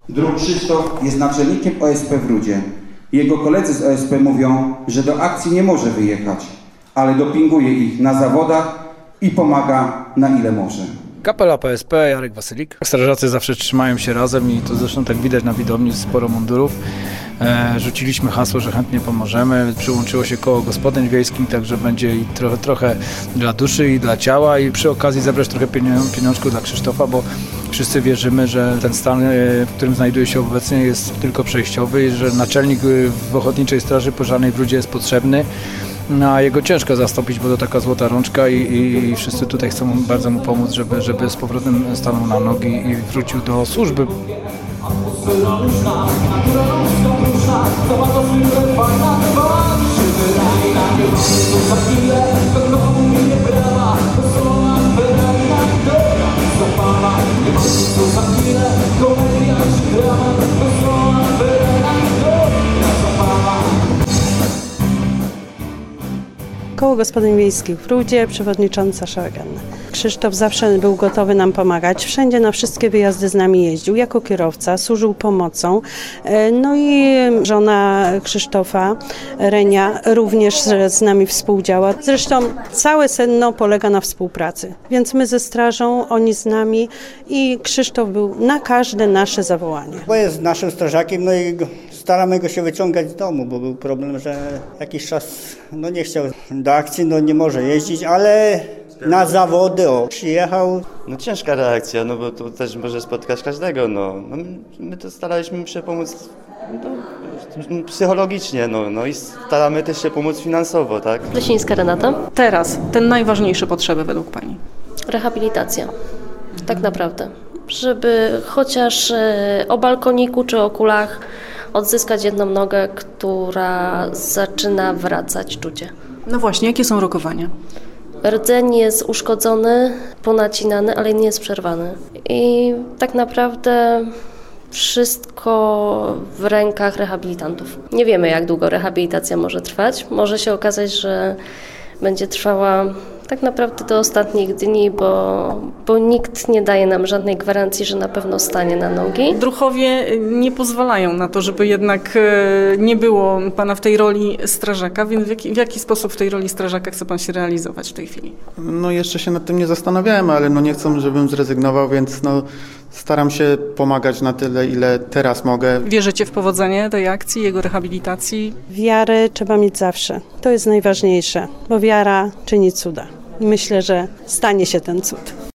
Druk Krzysztof jest naczelnikiem OSP w Rudzie. Jego koledzy z OSP mówią, że do akcji nie może wyjechać, ale dopinguje ich na zawodach i pomaga na ile może. Kapela PSP, Jarek Wasylik. Strażacy zawsze trzymają się razem i to zresztą tak widać na widowni, sporo mundurów. Rzuciliśmy hasło, że chętnie pomożemy. Przyłączyło się koło gospodyń wiejskich, także będzie i trochę dla duszy i dla ciała i przy okazji zebrać trochę pieniążków dla Krzysztofa, bo wszyscy wierzymy, że ten stan, w którym znajduje się obecnie, jest tylko przejściowy i że naczelnik w Ochotniczej Straży Pożarnej w Rudzie jest potrzebny. A jego ciężko zastąpić, bo to taka złota rączka i wszyscy tutaj chcą bardzo mu pomóc, żeby z powrotem stanął na nogi i wrócił do służby. Koło Gospodyń Wiejskich w Rudzie, przewodnicząca Szagan. Krzysztof zawsze był gotowy nam pomagać. Wszędzie na wszystkie wyjazdy z nami jeździł jako kierowca, służył pomocą. No i żona Krzysztofa, Renia, również z nami współdziała. Zresztą całe sedno polega na współpracy. Więc my ze strażą, oni z nami i Krzysztof był na każde nasze zawołanie. Bo jest naszym strażakiem, no i staramy go się wyciągać z domu, bo był problem, że jakiś czas nie chciał do akcji, nie może jeździć, ale na zawody przyjechał. Ciężka reakcja, bo to też może spotkać każdego. My to staraliśmy się pomóc psychologicznie, i staramy też się pomóc finansowo, tak? Lesińska Renata. Teraz te najważniejsze potrzeby według Pani? Rehabilitacja, tak naprawdę. Żeby chociaż o balkoniku czy o kulach odzyskać jedną nogę, która zaczyna wracać czucie. No właśnie, jakie są rokowania? Rdzeń jest uszkodzony, ponacinany, ale nie jest przerwany. I tak naprawdę wszystko w rękach rehabilitantów. Nie wiemy, jak długo rehabilitacja może trwać. Może się okazać, że będzie trwała tak naprawdę do ostatnich dni, bo nikt nie daje nam żadnej gwarancji, że na pewno stanie na nogi. Druhowie nie pozwalają na to, żeby jednak nie było Pana w tej roli strażaka, więc w jaki sposób w tej roli strażaka chce Pan się realizować w tej chwili? Jeszcze się nad tym nie zastanawiałem, ale nie chcą, żebym zrezygnował, więc staram się pomagać na tyle, ile teraz mogę. Wierzycie w powodzenie tej akcji, jego rehabilitacji? Wiarę trzeba mieć zawsze. To jest najważniejsze, bo wiara czyni cuda. Myślę, że stanie się ten cud.